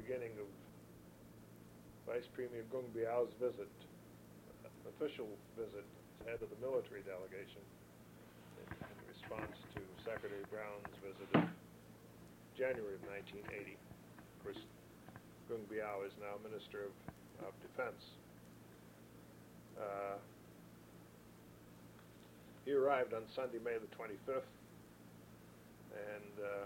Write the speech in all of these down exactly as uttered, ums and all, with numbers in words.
beginning of Vice Premier Gung Biao's visit, uh, official visit, as head of the military delegation, in, in response to Secretary Brown's visit of January of nineteen eighty. Of course, Gung Biao is now Minister of, of Defense. Uh, he arrived on Sunday, May the twenty-fifth, and uh,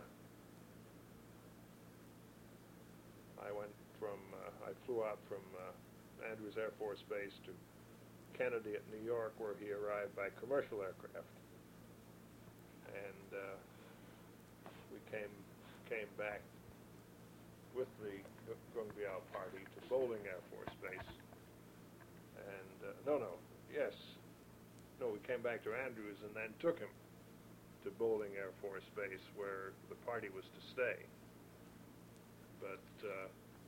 I went from, uh, I flew out from uh, Andrews Air Force Base to Kennedy at New York, where he arrived by commercial aircraft. And uh, we came came back with the Gung Biao party to Bowling Air Force Base. And, uh, no, no, yes, no, we came back to Andrews and then took him to Bowling Air Force Base, where the party was to stay. But uh,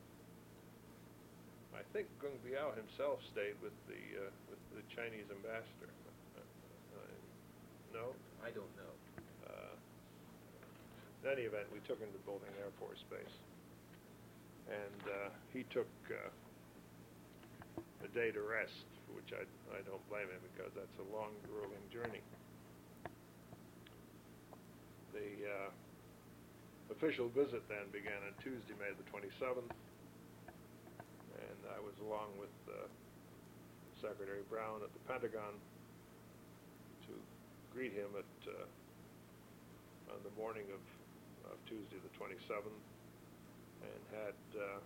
I think Gung Biao himself stayed with the uh, with the Chinese ambassador. Uh, uh, no? I don't know. Uh, in any event, we took him to Bowling Air Force Base. And uh, he took uh, a day to rest, which I, I don't blame him, because that's a long, grueling journey. The uh, official visit then began on Tuesday, May the twenty-seventh, and I was along with uh, Secretary Brown at the Pentagon to greet him at uh, on the morning of, of Tuesday the twenty-seventh, and had uh,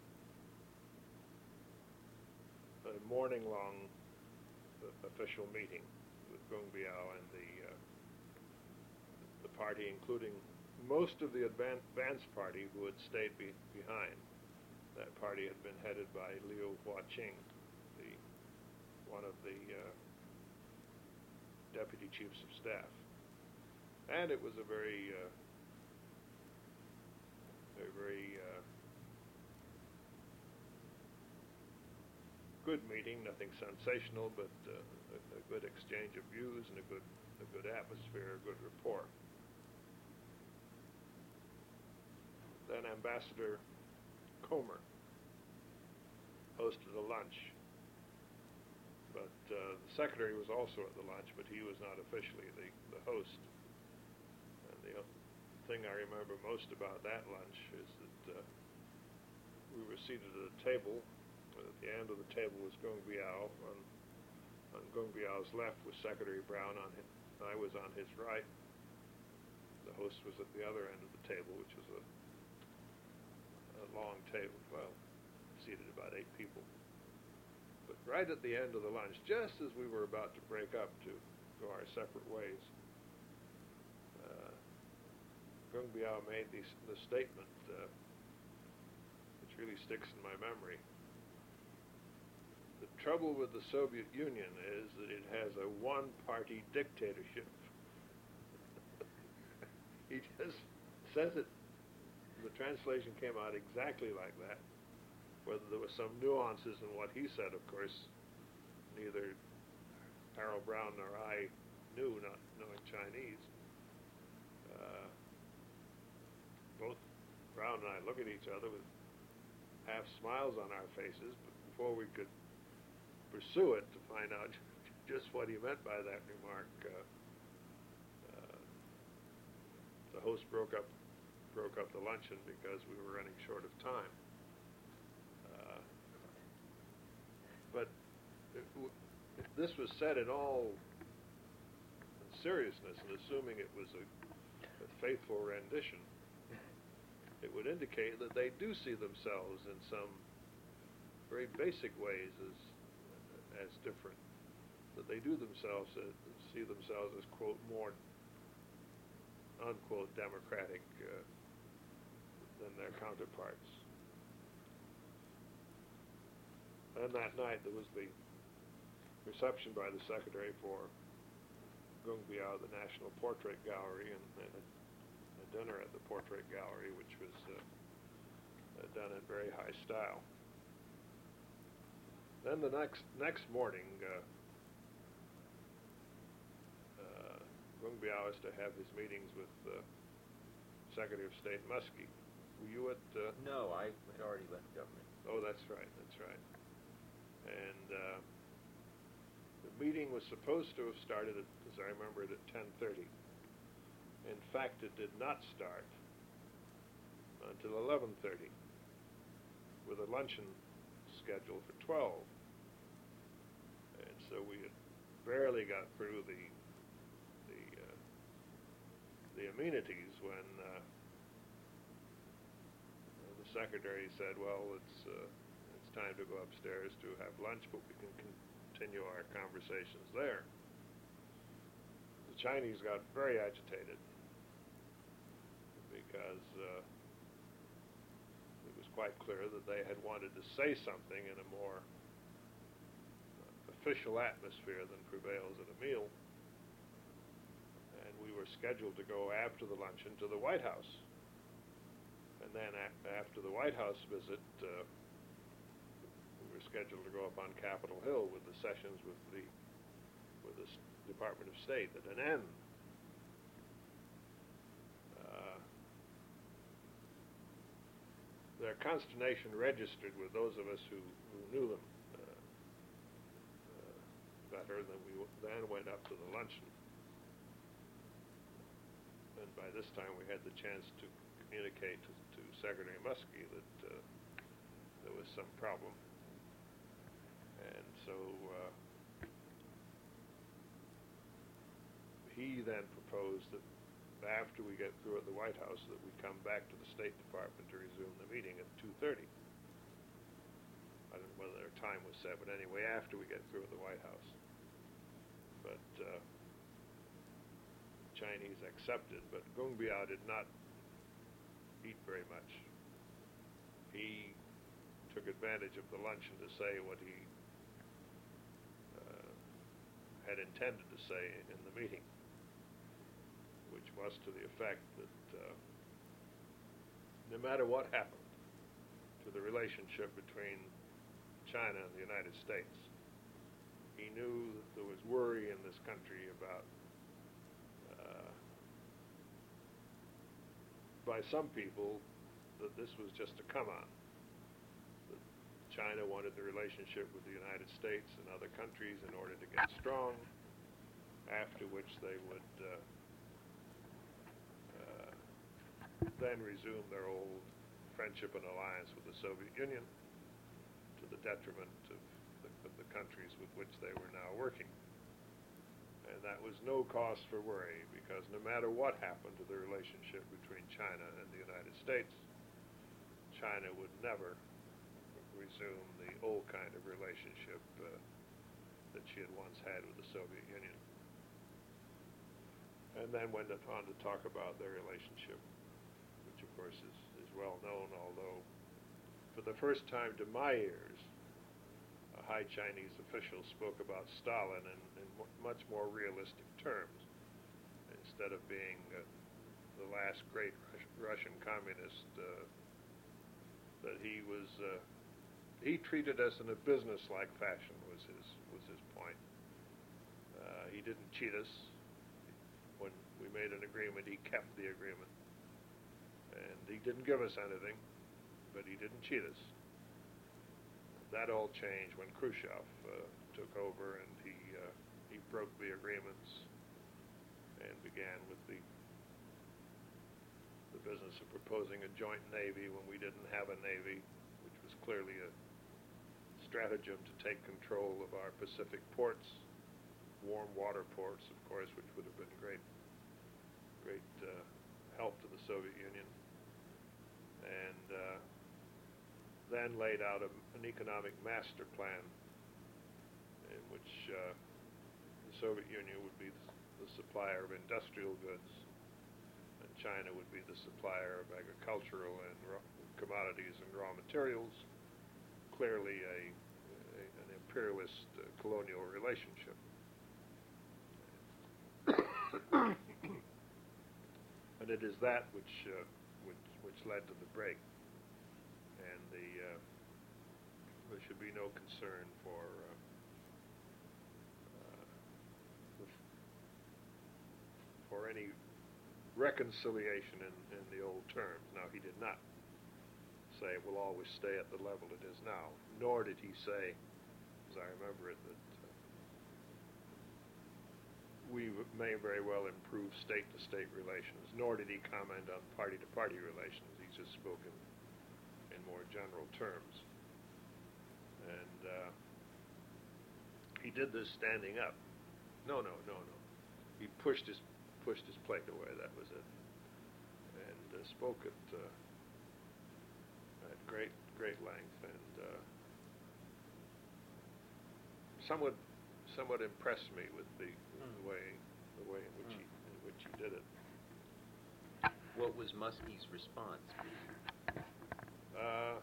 a morning-long official meeting with Gung Biao and the uh, the party, including most of the advance party who had stayed be behind. That party had been headed by Liu Huaqing, the one of the uh, deputy chiefs of staff, and it was a very, uh, a very uh, good meeting. Nothing sensational, but uh, a, a good exchange of views and a good, a good atmosphere, a good rapport. Then Ambassador Comer hosted a lunch, but uh, the secretary was also at the lunch, but he was not officially the, the host. And the thing I remember most about that lunch is that uh, we were seated at a table. At the end of the table was Gung Biao. On, on Gung Biao's left was Secretary Brown. On his, I was on his right. The host was at the other end of the table, which was a a long table, well, seated about eight people. But right at the end of the lunch, just as we were about to break up to go our separate ways, uh, Gung Biao made these, the statement, uh, which really sticks in my memory. The trouble with the Soviet Union is that it has a one-party dictatorship. He just says it. The translation came out exactly like that. Whether there were some nuances in what he said, of course, neither Harold Brown nor I knew, not knowing Chinese. Uh, both Brown and I look at each other with half smiles on our faces, but before we could pursue it to find out just what he meant by that remark, uh, uh, the host broke up broke up the luncheon because we were running short of time. Uh, but if, if this was said in all seriousness and assuming it was a, a faithful rendition, it would indicate that they do see themselves in some very basic ways as as different, that they do themselves uh, see themselves as, quote, more, unquote, democratic uh, than their counterparts. And that night there was the reception by the secretary for Gung Biao, the National Portrait Gallery, and, and a, a dinner at the Portrait Gallery, which was uh, uh, done in very high style. Then the next next morning, uh, uh, Gung Biao is to have his meetings with uh, Secretary of State Muskie. Were you at? Uh, No, I had already left government. oh, that's right. That's right. And uh, the meeting was supposed to have started, at, as I remember it, at ten thirty. In fact, it did not start until eleven thirty, with a luncheon scheduled for twelve. And so we had barely got through the the uh, the amenities when uh, the secretary said, "Well, it's uh, it's time to go upstairs to have lunch, but we can continue our conversations there." The Chinese got very agitated because uh, it was quite clear that they had wanted to say something in a more official atmosphere than prevails at a meal. And we were scheduled to go after the luncheon to the White House. And then a- after the White House visit, uh, we were scheduled to go up on Capitol Hill with the sessions with the with the S- Department of State at an end. Uh, their consternation registered with those of us who, who knew them uh, uh, better than we w- then went up to the luncheon. And by this time we had the chance to communicate to, to Secretary Muskie that uh, there was some problem. And so uh, he then proposed that after we get through at the White House that we come back to the State Department to resume the meeting at two thirty. I don't know whether their time was set, but anyway, after we get through at the White House. But uh, Chinese accepted, but Geng Biao did not eat very much. He took advantage of the luncheon to say what he uh, had intended to say in the meeting, which was to the effect that uh, no matter what happened to the relationship between China and the United States, he knew that there was worry in this country about uh, by some people that this was just a come-on. That China wanted the relationship with the United States and other countries in order to get strong, after which they would uh, uh, then resume their old friendship and alliance with the Soviet Union to the detriment of the, of the countries with which they were now working. And that was no cause for worry, because no matter what happened to the relationship between China and the United States, China would never resume the old kind of relationship uh, that she had once had with the Soviet Union. And then went on to talk about their relationship, which of course is, is well known, although for the first time to my ears, a high Chinese official spoke about Stalin in, in m- much more realistic terms. Instead of being uh, the last great Rus- Russian communist, uh, that he was, uh, he treated us in a business-like fashion was his, was his point. Uh, he didn't cheat us. When we made an agreement, he kept the agreement. And he didn't give us anything, but he didn't cheat us. That all changed when Khrushchev uh, took over, and he uh, he broke the agreements and began with the the business of proposing a joint navy when we didn't have a navy, which was clearly a stratagem to take control of our Pacific ports, warm water ports, of course, which would have been great great uh, help to the Soviet Union. And uh, then laid out a, an economic master plan in which uh, the Soviet Union would be the, the supplier of industrial goods, and China would be the supplier of agricultural and raw commodities and raw materials, clearly a, a an imperialist uh, colonial relationship. And it is that which, uh, which which led to the break. And the uh, there should be no concern for uh, uh, for any reconciliation in, in the old terms. Now, he did not say it will always stay at the level it is now. Nor did he say, as I remember it, that uh, we w- may very well improve state-to-state relations. Nor did he comment on party-to-party relations. He just spoke in, in more general terms. And uh, he did this standing up. No, no, no, no. He pushed his pushed his plate away. That was it. And uh, spoke at uh, at great great length, and uh, somewhat somewhat impressed me with the, with Mm. the way the way in which Mm. he in which he did it. What was Muskie's response? Uh,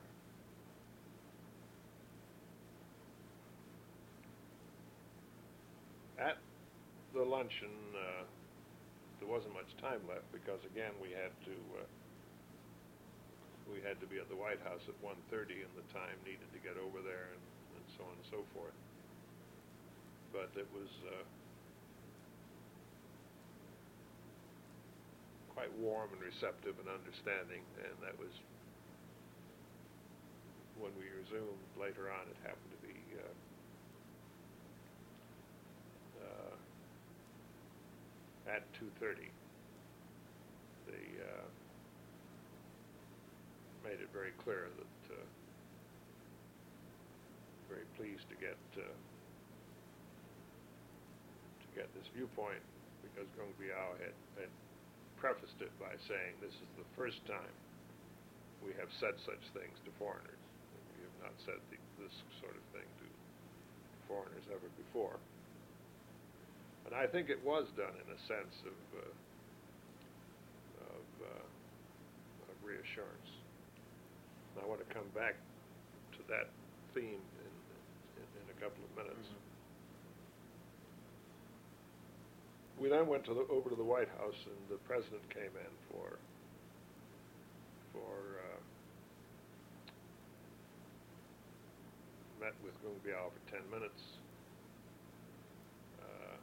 at the luncheon, uh, there wasn't much time left because again we had to uh, we had to be at the White House at one thirty, and the time needed to get over there, and, and so on and so forth. But it was uh, quite warm and receptive and understanding, and that was when we resumed later on. It happened to be uh, uh, at two thirty. They uh, made it very clear that uh, very pleased to get uh, to get this viewpoint, because Gong Biao had, had prefaced it by saying this is the first time we have said such things to foreigners. We have not said the, this sort of thing to foreigners ever before. And I think it was done in a sense of uh, of, uh, of reassurance. And I want to come back to that theme in in, in a couple of minutes. Mm-hmm. We then went to the, over to the White House, and the president came in for for uh, met with Gong Biao for ten minutes, uh,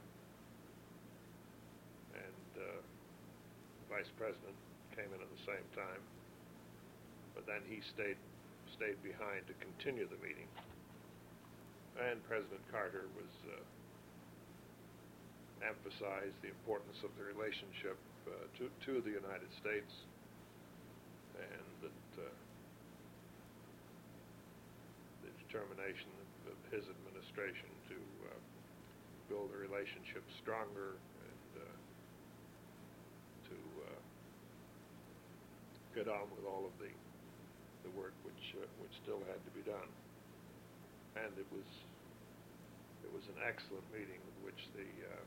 and uh, the vice president came in at the same time. But then he stayed stayed behind to continue the meeting, and President Carter was. Uh, emphasized the importance of the relationship uh, to, to the United States, and that uh, the determination of, of his administration to uh, build a relationship stronger and uh, to uh, get on with all of the the work which uh, which still had to be done. And it was it was an excellent meeting with which the uh,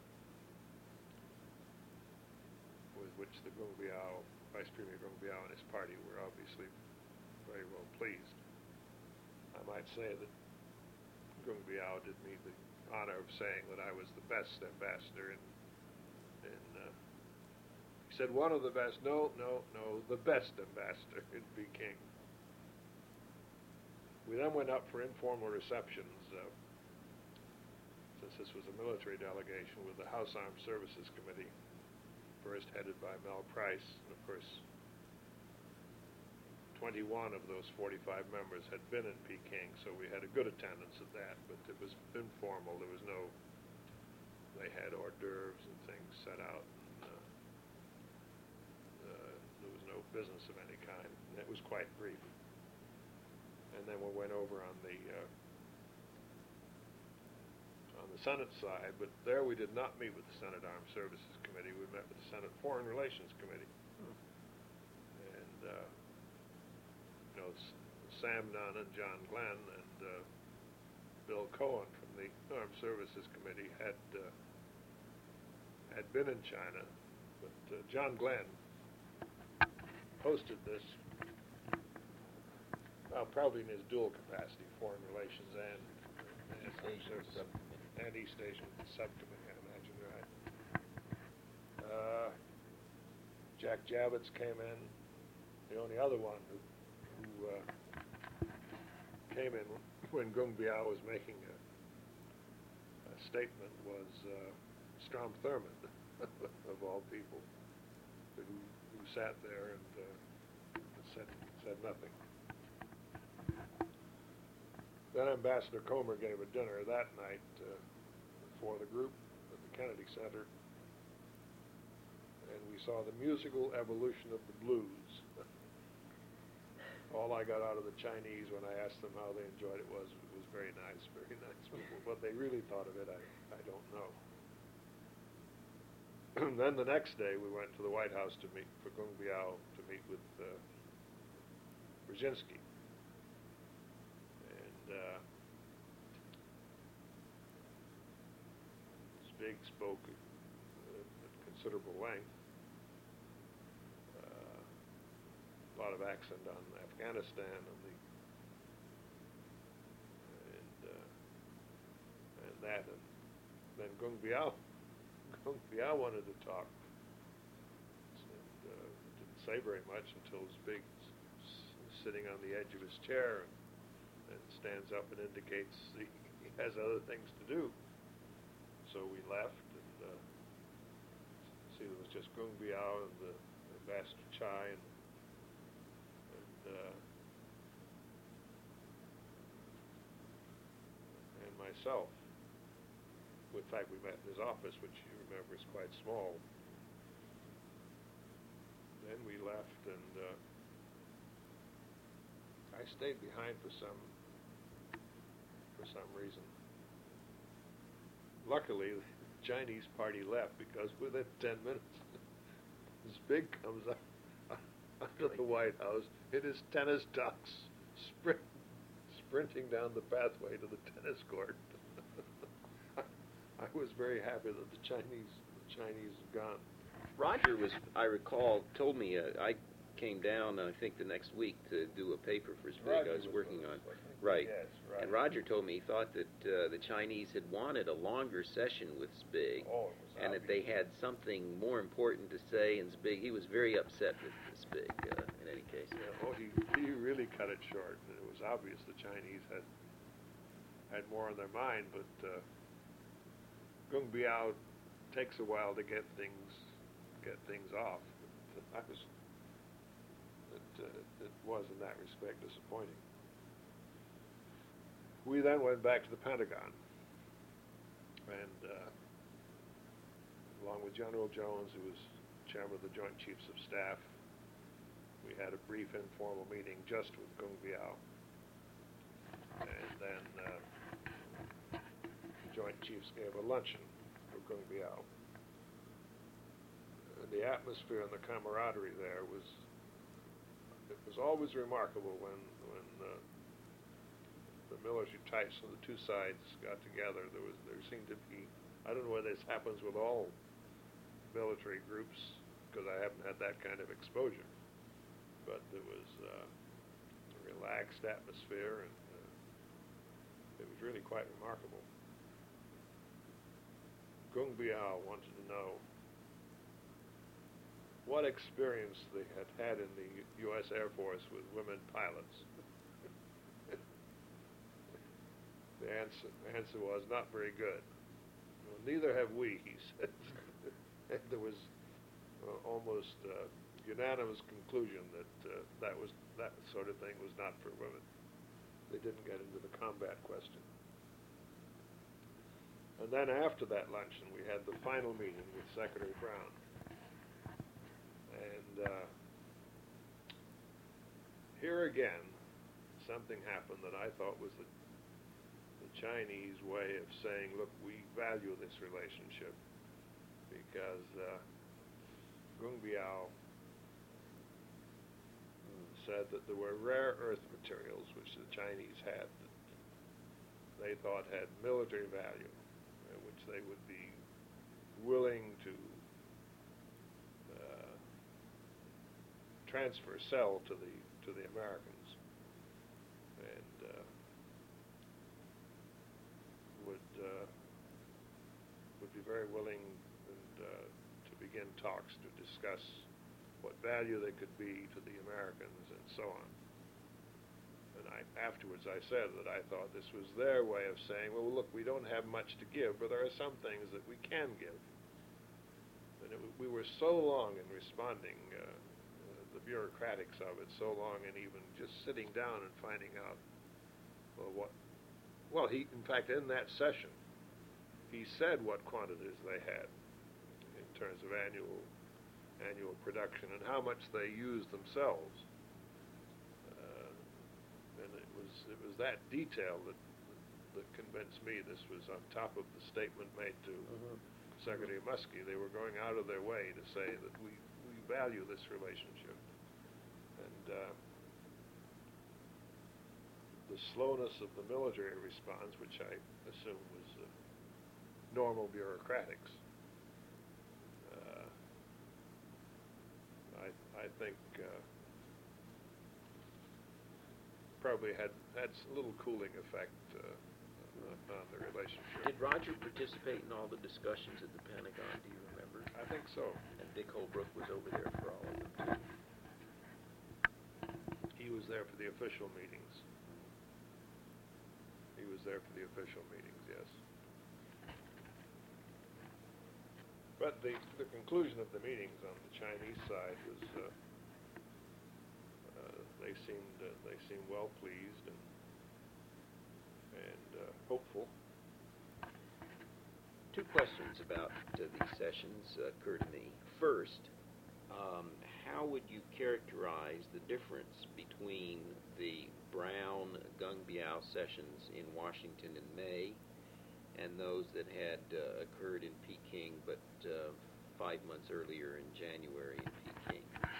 with which the Gong Biao, Vice Premier Gong Biao and his party were obviously very well pleased. I might say that Gong Biao did me the honor of saying that I was the best ambassador in, in uh, he said one of the best, no, no, no, the best ambassador in Peking. We then went up for informal receptions, uh, since this was a military delegation, with the House Armed Services Committee, first headed by Mel Price, and of course twenty-one of those forty-five members had been in Peking, so we had a good attendance at that, but it was informal. There was no, they had hors d'oeuvres and things set out, and uh, uh, there was no business of any kind. And it was quite brief. And then we went over on the uh, on the Senate side, but there we did not meet with the Senate Armed Services Committee. We met with the Senate Foreign Relations Committee. Hmm. And, uh, you know, S- Sam Nunn and John Glenn and uh, Bill Cohen from the Armed Services Committee had uh, had been in China, but uh, John Glenn hosted this, well, probably in his dual capacity, Foreign Relations and, and East Armed Asian Services. Subcommittee. And East Asian Subcommittee, I imagine, right. Uh, Jack Javits came in. The only other one who, who uh, came in when Gong Biao was making a, a statement was uh, Strom Thurmond, of all people, who, who sat there and uh, said said nothing. Then Ambassador Comer gave a dinner that night uh, for the group at the Kennedy Center, and we saw the musical evolution of the blues. All I got out of the Chinese when I asked them how they enjoyed it was it was very nice, very nice. What they really thought of it, I, I don't know. Then the next day we went to the White House to meet for Kung Biao to meet with uh, Brzezinski. And uh, Spig spoke uh, at considerable length. Uh, a lot of accent on Afghanistan and the and uh, and that, and then Kung Biao Kung Biao wanted to talk, and uh, didn't say very much until Spig s- sitting on the edge of his chair and, and stands up and indicates he, he has other things to do. So we left, and uh, see, there was just Kung Biao and the Ambassador Chai and and, uh, and myself. In fact, we met in his office, which you remember is quite small. Then we left, and uh, I stayed behind for some for some reason. Luckily, the Chinese party left because within ten minutes, Spig comes up out of the White House in his tennis tux, sprint, sprinting down the pathway to the tennis court. I was very happy that the Chinese, the Chinese had gone. Roger was, I recall, told me, uh, I came down, I think, the next week to do a paper for Spig I was, was working on. Right. Yes, right. And Roger told me he thought that uh, the Chinese had wanted a longer session with Spig, oh, it was and obvious. that they had something more important to say, and Spig, he was very upset with Spig, uh, in any case. Yeah, oh, he, he really cut it short, and it was obvious the Chinese had had more on their mind, but uh, Kung Biao takes a while to get things get things off. But I was it, uh, it was in that respect disappointing. We then went back to the Pentagon, and uh, along with General Jones, who was chairman of the Joint Chiefs of Staff, we had a brief informal meeting just with Kung Biao, and then uh, the Joint Chiefs gave a luncheon for Kung Biao. And the atmosphere and the camaraderie there was, it was always remarkable when, when uh, the military types on the two sides got together. There was, there seemed to be, I don't know whether this happens with all military groups, because I haven't had that kind of exposure, but there was uh, a relaxed atmosphere, and uh, it was really quite remarkable. Kung Biao wanted to know what experience they had had in the U S Air Force with women pilots. The answer, answer was not very good. Well, neither have we, he said. And there was uh, almost uh, unanimous conclusion that uh, that was that sort of thing was not for women. They didn't get into the combat question. And then after that luncheon, we had the final meeting with Secretary Brown. And uh, here again, something happened that I thought was the, the Chinese way of saying, look, we value this relationship, because uh, Kung Biao said that there were rare earth materials which the Chinese had that they thought had military value, uh, which they would be willing to uh, transfer, sell to the to the Americans, and uh, would uh, would be very willing and uh, to begin talks to discuss what value they could be to the Americans and so on. And I, afterwards I said that I thought this was their way of saying, well, look, we don't have much to give, but there are some things that we can give. And it, we were so long in responding, uh, uh, the bureaucratics of it, so long in even just sitting down and finding out, well, what well, he, in fact, in that session, he said what quantities they had in terms of annual annual production and how much they used themselves. Uh, and it was it was that detail that that convinced me this was on top of the statement made to Uh-huh. Secretary Muskie. They were going out of their way to say that we, we value this relationship. And uh, the slowness of the military response, which I assume was uh, normal bureaucratics, uh, I, I think uh, probably had, had a little cooling effect uh, on the relationship. Did Roger participate in all the discussions at the Pentagon, do you remember? I think so. And Dick Holbrook was over there for all of them, too. He was there for the official meetings. He was there for the official meetings, yes. But the, the conclusion of the meetings on the Chinese side was uh, uh, they seemed uh, they seemed well pleased and and uh, hopeful. Two questions about uh, these sessions uh, occur to me. First, um, how would you characterize the difference between the Brown-Gung-Biao sessions in Washington in May and those that had uh, occurred in Peking but uh, five months earlier in January in Peking?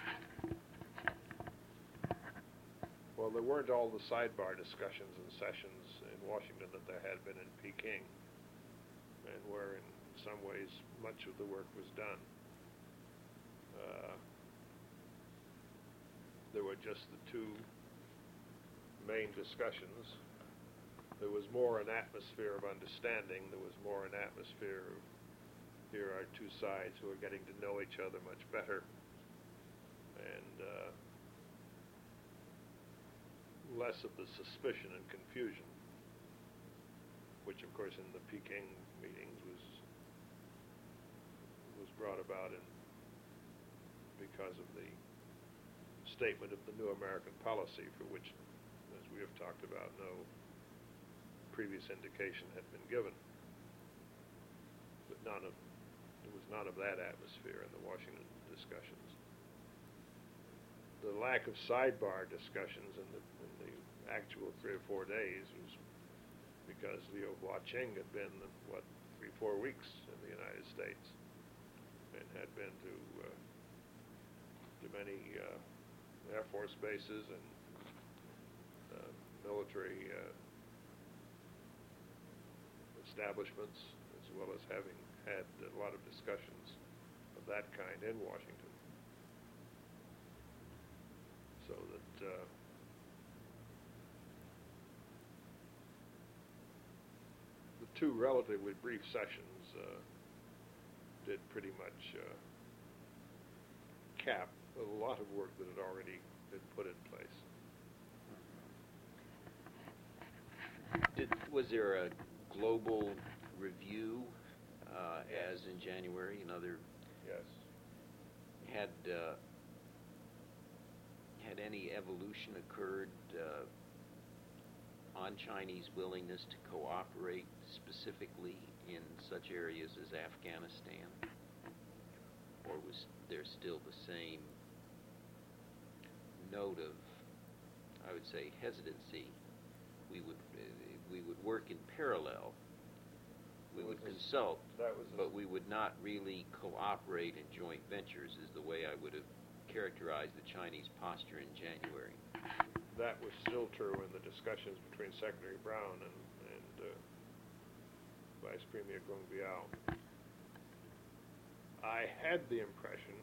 Well, there weren't all the sidebar discussions and sessions in Washington that there had been in Peking, and where in some ways much of the work was done. Uh, there were just the two main discussions. There was more an atmosphere of understanding. There was more an atmosphere of here are two sides who are getting to know each other much better, and uh, less of the suspicion and confusion, which of course in the Peking meetings was was brought about in because of the statement of the new American policy, for which, as we have talked about, no previous indication had been given. But none of there was none of that atmosphere in the Washington discussions. The lack of sidebar discussions in the, in the actual three or four days was because Liu Hua-ching had been, what, three, four weeks in the United States and had been to, uh, to many uh, Air Force bases and uh, military uh, establishments, as well as having had a lot of discussions of that kind in Washington. So that uh, the two relatively brief sessions uh, did pretty much uh, cap a lot of work that had already been put in place. Did, was there a global review uh, as in January? Another Yes. had uh, had any evolution occurred uh, on Chinese willingness to cooperate specifically in such areas as Afghanistan, or was there still the same note of, I would say, hesitancy? We would uh, we would work in parallel. We would consult, That was but we would not really cooperate in joint ventures, is the way I would have characterized the Chinese posture in January. that was still true in the discussions between Secretary Brown and, and uh, Vice Premier Gung Biao. I had the impression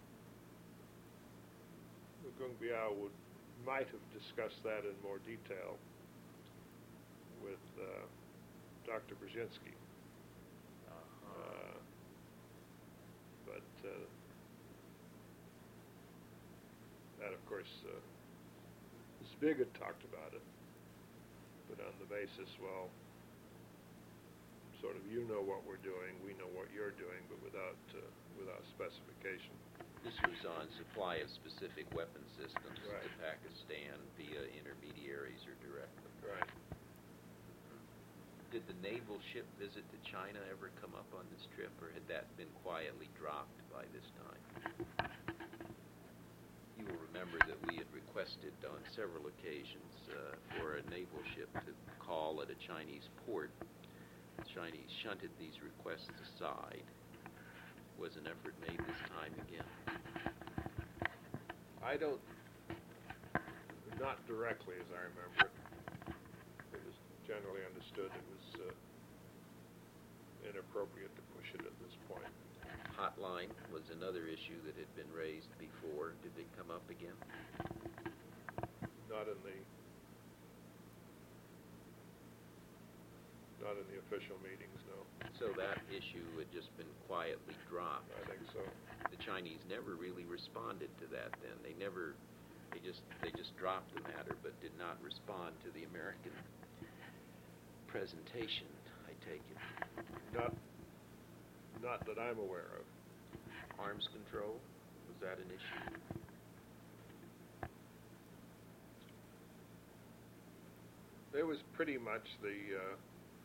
that Gung Biao would might have discussed that in more detail with uh, Doctor Brzezinski. Uh, but uh, that, of course, uh, Zbig had talked about it, but on the basis, well, sort of, you know what we're doing, we know what you're doing, but without uh, without specification. This was on supply of specific weapon systems Right. to Pakistan via intermediaries or directly. Right. Did the naval ship visit to China ever come up on this trip, or had that been quietly dropped by this time? You will remember that we had requested on several occasions uh, for a naval ship to call at a Chinese port. The Chinese shunted these requests aside. Was an effort made this time again? I don't, not directly as I remember it. It was generally understood it was uh, inappropriate to push it at this point. Hotline was another issue that had been raised before. Did it come up again? Not in the not in the official meetings, no. So that issue had just been quietly dropped. I think so. The Chinese never really responded to that then. They never, they just they just dropped the matter, but did not respond to the American presentation, I take it. Not not that I'm aware of. Arms control, was that an issue? It was pretty much the uh,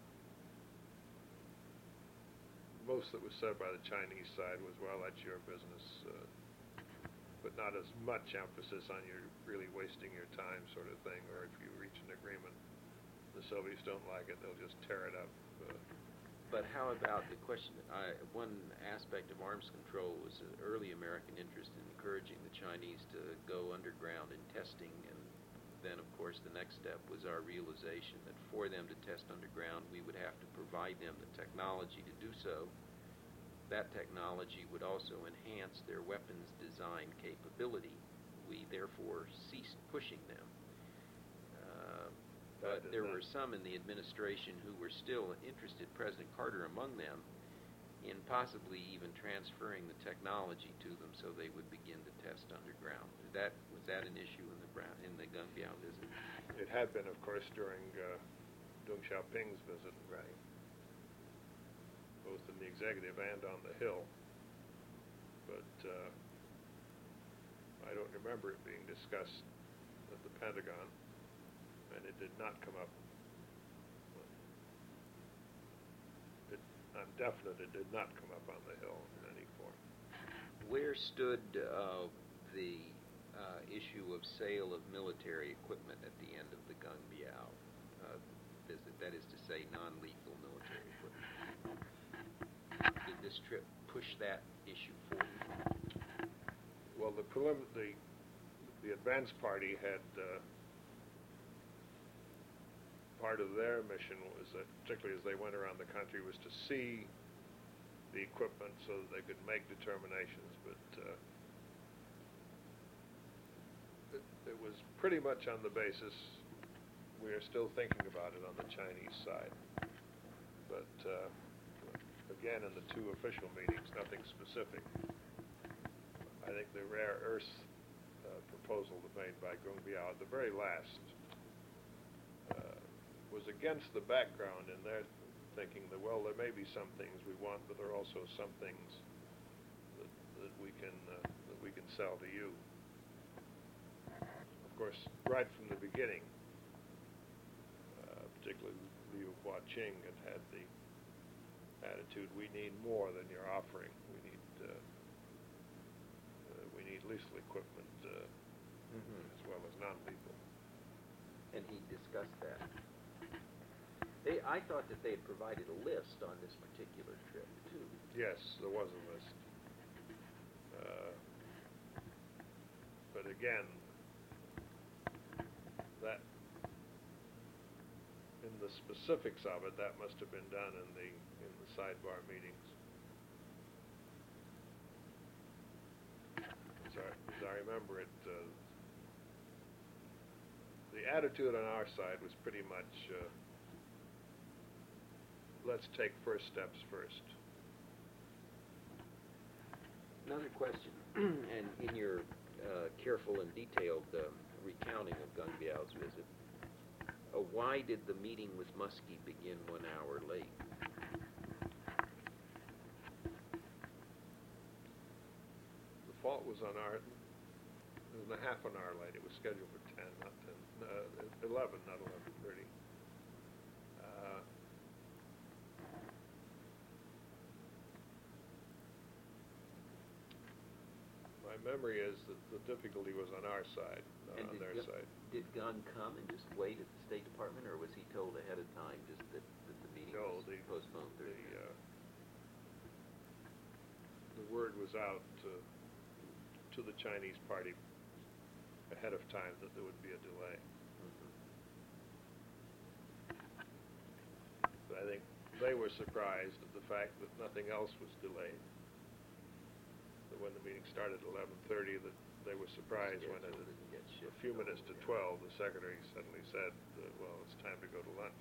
most that was said by the Chinese side was, well, that's your business, uh, but not as much emphasis on you really wasting your time sort of thing, or if you reach an agreement, the Soviets don't like it, they'll just tear it up. Uh, But how about the question, I, one aspect of arms control was an early American interest in encouraging the Chinese to go underground in testing, and then, of course, the next step was our realization that for them to test underground, we would have to provide them the technology to do so. That technology would also enhance their weapons design capability. We, therefore, ceased pushing them. Uh, but there were some in the administration who were still interested, President Carter among them, in possibly even transferring the technology to them so they would begin to test underground. Did that, was that an issue in the Brown, in the Gungbiao visit? It had been, of course, during uh, Deng Xiaoping's visit. Right. Both in the executive and on the Hill. But uh, I don't remember it being discussed at the Pentagon, and it did not come up. It, I'm definite it did not come up on the Hill in any form. Where stood uh, the uh, issue of sale of military equipment at the end of the Gungbiao uh, visit? That is to say, non-lethal military equipment. Did this trip push that issue forward? Well, the prelim the the advance party had uh, part of their mission was that, particularly as they went around the country, was to see the equipment so that they could make determinations. But uh, it, it was pretty much on the basis we are still thinking about it on the Chinese side. But uh, again, in the two official meetings, nothing specific. I think the rare earth uh, proposal made by Gungbiao at the very last uh, was against the background in their thinking that, well, there may be some things we want, but there are also some things that, that we can uh, that we can sell to you. Of course, right from the beginning, uh, particularly Liu Huaqing had had the attitude, we need more than you're offering. We need uh, uh, we need lethal equipment uh, Mm-hmm. as well as non-lethal. And he discussed that. They, I thought that they had provided a list on this particular trip, too. Yes, there was a list. Uh, but again, that in the specifics of it, that must have been done in the in the sidebar meetings. As I, as I remember it, uh, the attitude on our side was pretty much, uh, let's take first steps first. Another question, and in your uh, careful and detailed uh, recounting of Gungbiao's visit, uh, why did the meeting with Muskie begin one hour late? The fault was on our, it was a half an hour late. It was scheduled for ten, not ten, uh, eleven, not eleven thirty. Uh, my memory is that the difficulty was on our side, not And on did their Gu- side. Did Gunn come and just wait at the State Department, or was he told ahead of time just that, that the meeting No, was the, postponed the, Thursday? uh, the word was out to, to the Chinese party ahead of time that there would be a delay. Mhm. But I think they were surprised at the fact that nothing else was delayed. That when the meeting started at eleven thirty, that they were surprised when at Schedule didn't get a shifted few minutes to over, yeah. twelve, the secretary suddenly said, uh, well, it's time to go to lunch.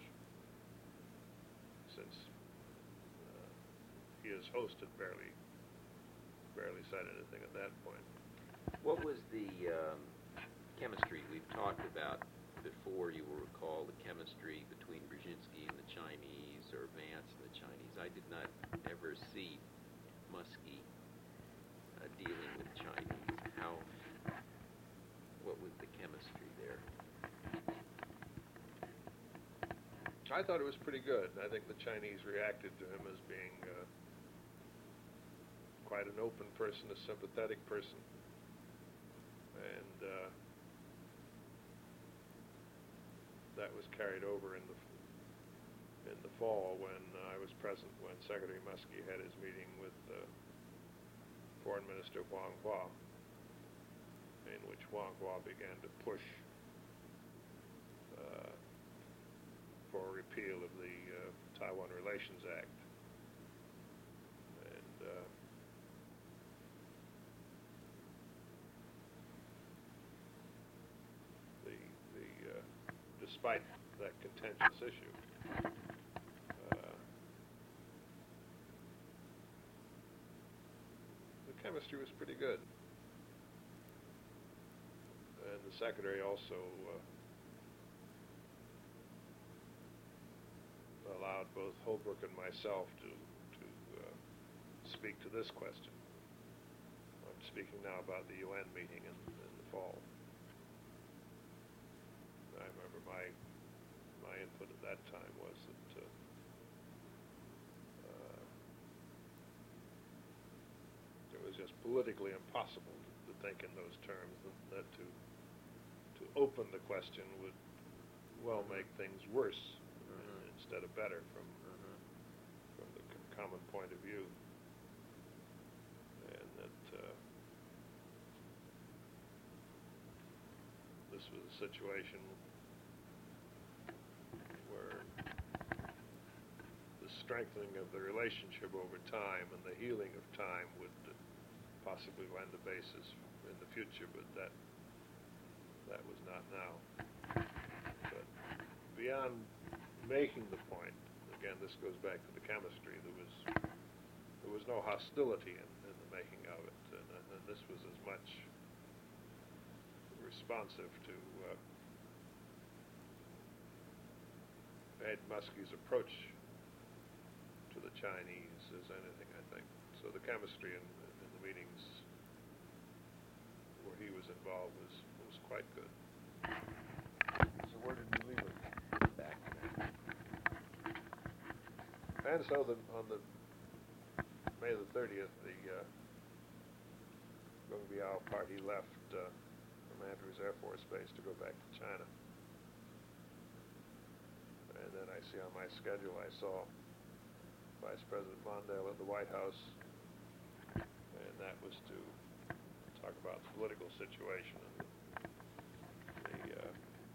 Since uh, he as host had barely, barely said anything at that point. What was the um, chemistry we've talked about before? You will recall the chemistry between Brzezinski and the Chinese, or Vance and the Chinese. I did not ever see Muskie uh, dealing with Chinese. How? What was the chemistry there? I thought it was pretty good. I think the Chinese reacted to him as being uh, quite an open person, a sympathetic person. And uh, that was carried over in the in the fall when I was present when Secretary Muskie had his meeting with uh, Foreign Minister Wang Hua, in which Wang Hua began to push uh, for a repeal of the uh, Taiwan Relations Act. And uh, the, the uh, despite that contentious issue, uh, the chemistry was pretty good. And the secretary also uh, allowed both Holbrook and myself to, to uh, speak to this question. I'm speaking now about the U N meeting in, in the fall. I remember my my input at that time was that uh, uh, it was just politically impossible to, to think in those terms, that, that to to open the question would well make things worse Mhm. instead of better from Mhm. from the c- common point of view, and that uh, this was a situation where the strengthening of the relationship over time and the healing of time would uh, possibly lend a basis in the future, but that that was not now. But beyond making the point, again, this goes back to the chemistry. There was there was no hostility in, in the making of it, and, and this was as much responsive to uh, Ed Muskie's approach to the Chinese as anything, I think. So the chemistry in, in the meetings where he was involved was was quite good. So where did we leave it? Back. And so the, on the May the thirtieth, the uh, Geng Biao party left uh, from Andrews Air Force Base to go back to China. And then I see on my schedule, I saw Vice President Mondale at the White House, and that was to talk about the political situation and the, uh,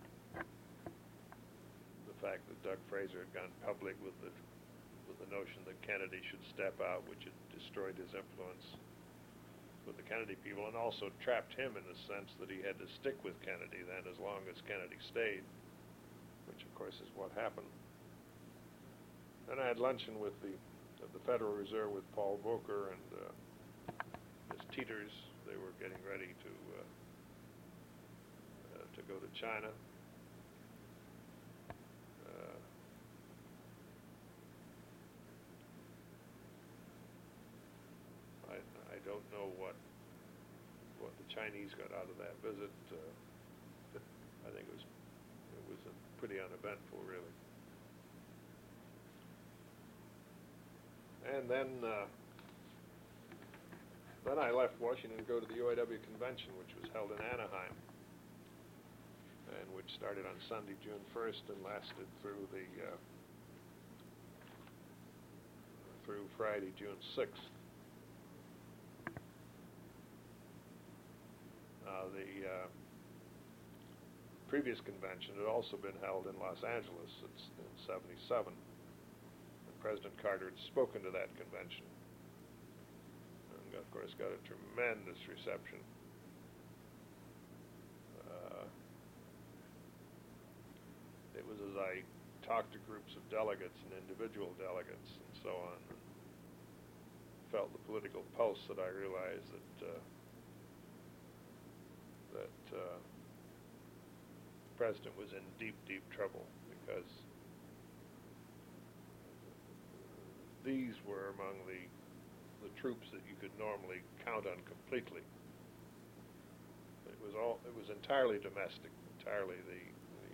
the fact that Doug Fraser had gone public with the with the notion that Kennedy should step out, which had destroyed his influence with the Kennedy people, and also trapped him in the sense that he had to stick with Kennedy then as long as Kennedy stayed, which of course is what happened. Then I had luncheon with the at the Federal Reserve with Paul Volcker and uh, Miz Teeters. They were getting ready to uh, uh, to go to China. Uh, I I don't know what what the Chinese got out of that visit. Uh, I think it was it was a pretty uneventful, really. And then uh, then I left Washington to go to the U A W convention, which was held in Anaheim, and which started on Sunday, June first, and lasted through the uh, through Friday, June sixth. Uh, the uh, previous convention had also been held in Los Angeles it's in seventy-seven. And President Carter had spoken to that convention. And, of course, got a tremendous reception. Uh, it was as I talked to groups of delegates and individual delegates and so on, and felt the political pulse that I realized that uh, that uh, the President was in deep, deep trouble, because these were among the the troops that you could normally count on completely. It was all it was entirely domestic, entirely the the,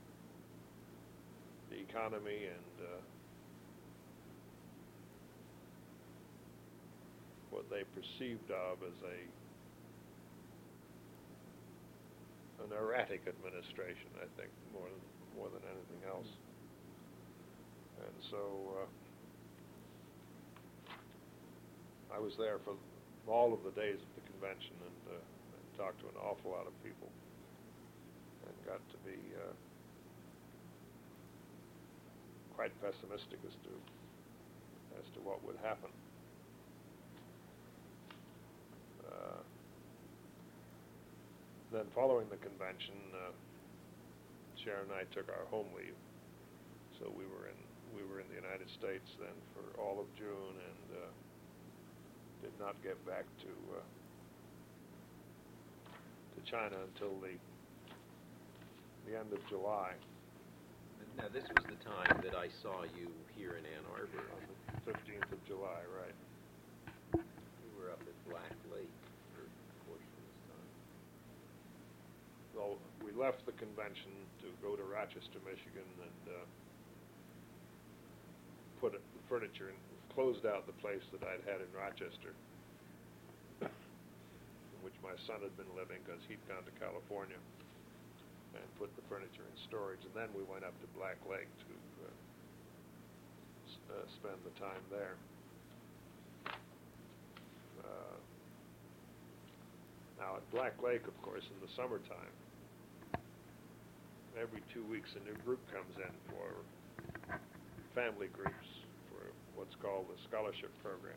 the economy and uh, what they perceived of as a an erratic administration, I think, more than more than anything else. And so uh, I was there for all of the days of the convention, and, uh, and talked to an awful lot of people, and got to be uh, quite pessimistic as to as to what would happen. Uh, then, following the convention, uh, Sharon and I took our home leave, so we were in we were in the United States then for all of June, and uh, did not get back to uh, to China until the the end of July. Now, this was the time that I saw you here in Ann Arbor. On the fifteenth of July, right. We were up at Black Lake for a portion of this time. Well, we left the convention to go to Rochester, Michigan, and uh, put it, the furniture in, closed out the place that I'd had in Rochester, in which my son had been living because he'd gone to California, and put the furniture in storage. And then we went up to Black Lake to uh, s uh, spend the time there. Uh, now at Black Lake, of course, in the summertime, every two weeks a new group comes in for family groups for what's called the scholarship program.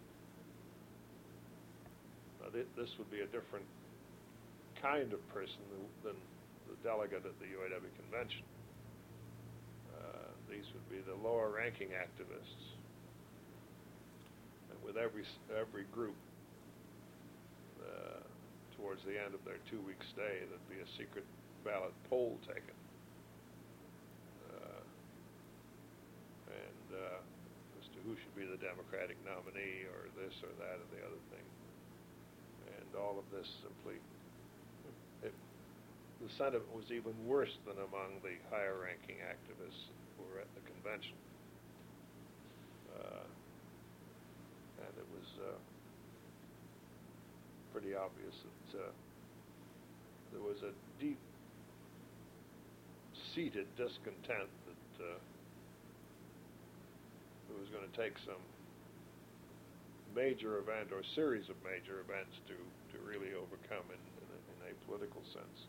Now, th this would be a different kind of person than the delegate at the U A W convention. Uh, these would be the lower-ranking activists. And with every every group, uh, towards the end of their two-week stay, there'd be a secret ballot poll taken. Uh, and uh, as to who should be the Democratic nominee, or this or that or the other thing. And all of this simply, it, the sentiment was even worse than among the higher-ranking activists who were at the convention. Uh, and it was uh, pretty obvious that uh, there was a deep seated discontent that uh, it was going to take some major event or series of major events to, to really overcome in, in, a, in a political sense.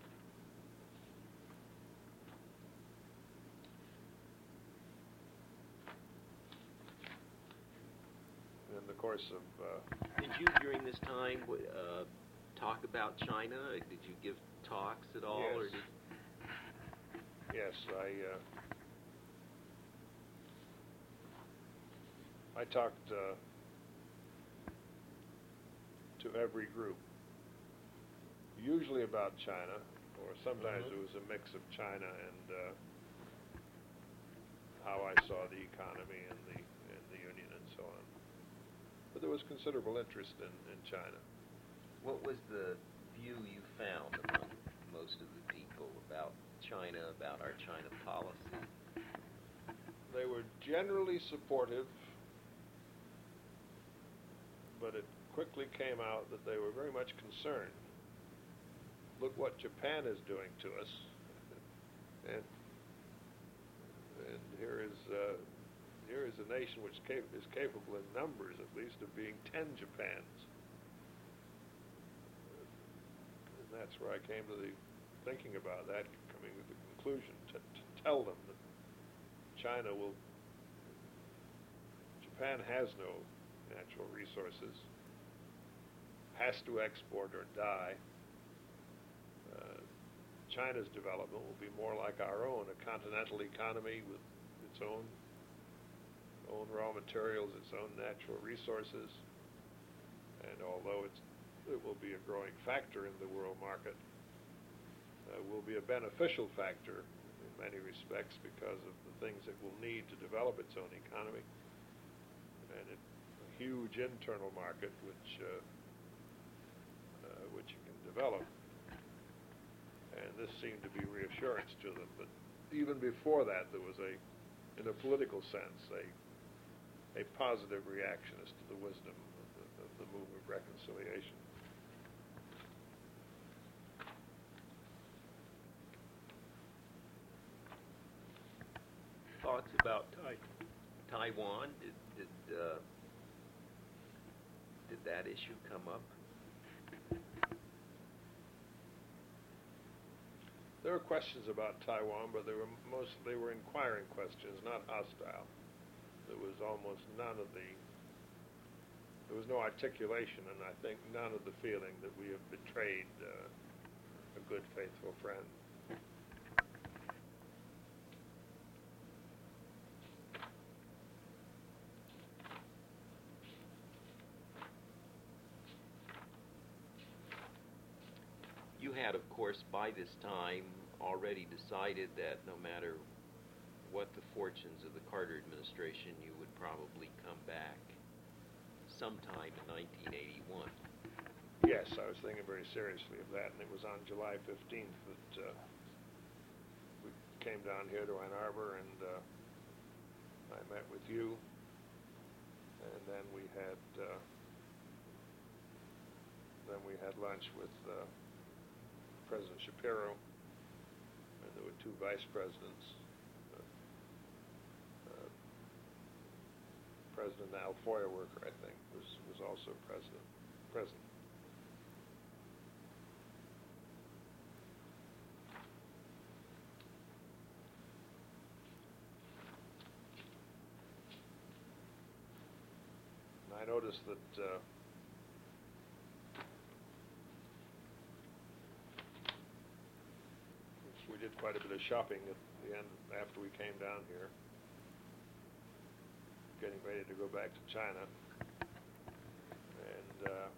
In the course of... Uh, Did you, during this time, uh, talk about China? Did you give talks at all? Yes. Or did Yes, I uh, I talked uh, to every group, usually about China, or sometimes Mhm. it was a mix of China and uh, how I saw the economy and the and the union and so on. But there was considerable interest in, in China. What was the view you found among most of the people about China, about our China policy? They were generally supportive, but it quickly came out that they were very much concerned. Look what Japan is doing to us, and and here is uh, here is a nation which cap- is capable in numbers, at least, of being ten Japans. And that's where I came to the thinking about that, coming to the conclusion to, to tell them that China will. Japan has no natural resources, has to export or die. Uh, China's development will be more like our own, a continental economy with its own own raw materials, its own natural resources, and although it's, it will be a growing factor in the world market, uh, will be a beneficial factor in many respects because of the things it will need to develop its own economy, and it, a huge internal market which uh, uh, which you can develop. And this seemed to be reassurance to them. But even before that, there was a, in a political sense, a a positive reaction as to the wisdom of the, of the move of reconciliation. Thoughts about Tai- Taiwan? Did did, uh, did that issue come up? There were questions about Taiwan, but they were most they were inquiring questions, not hostile. There was almost none of the there was no articulation, and I think none of the feeling that we have betrayed uh, a good, faithful friend. You had, of course, by this time already decided that no matter what the fortunes of the Carter administration, you would probably come back sometime in nineteen eighty-one. Yes, I was thinking very seriously of that, and it was on July fifteenth that uh, we came down here to Ann Arbor, and uh, I met with you, and then we had uh, then we had lunch with uh, President Shapiro, and there were two vice presidents. Uh, uh, President Al Feuerwerker, I think, was, was also president. President. And I noticed that uh, we did quite a bit of shopping at the end after we came down here, getting ready to go back to China, and uh,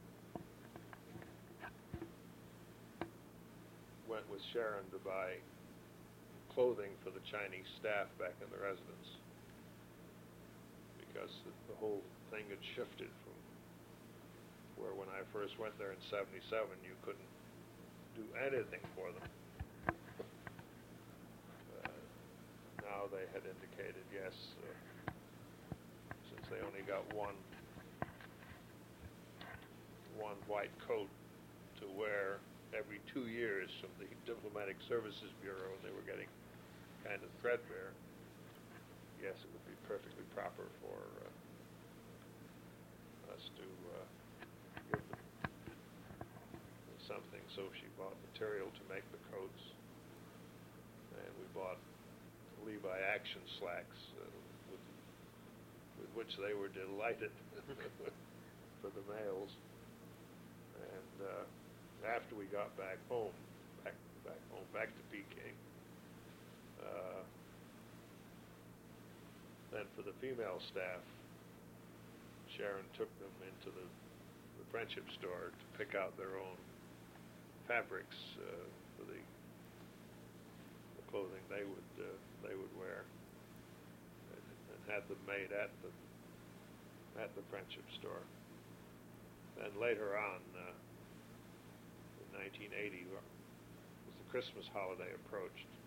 went with Sharon to buy clothing for the Chinese staff back in the residence, because the, the whole thing had shifted from where when I first went there in seventy-seven you couldn't do anything for them. Now they had indicated, yes, uh, since they only got one one white coat to wear every two years from the Diplomatic Services Bureau, and they were getting kind of threadbare, yes, it would be perfectly proper for uh, us to uh, give them something. So she bought material to make the coats, and we bought Levi Action slacks, uh, with, with which they were delighted for the males. And uh, after we got back home, back back home, back to Peking, uh, then for the female staff, Sharon took them into the, the Friendship store to pick out their own fabrics uh, for the clothing they would uh, they would wear, and, and had them made at the at the Friendship store. And later on, uh, in nineteen eighty, as the Christmas holiday approached,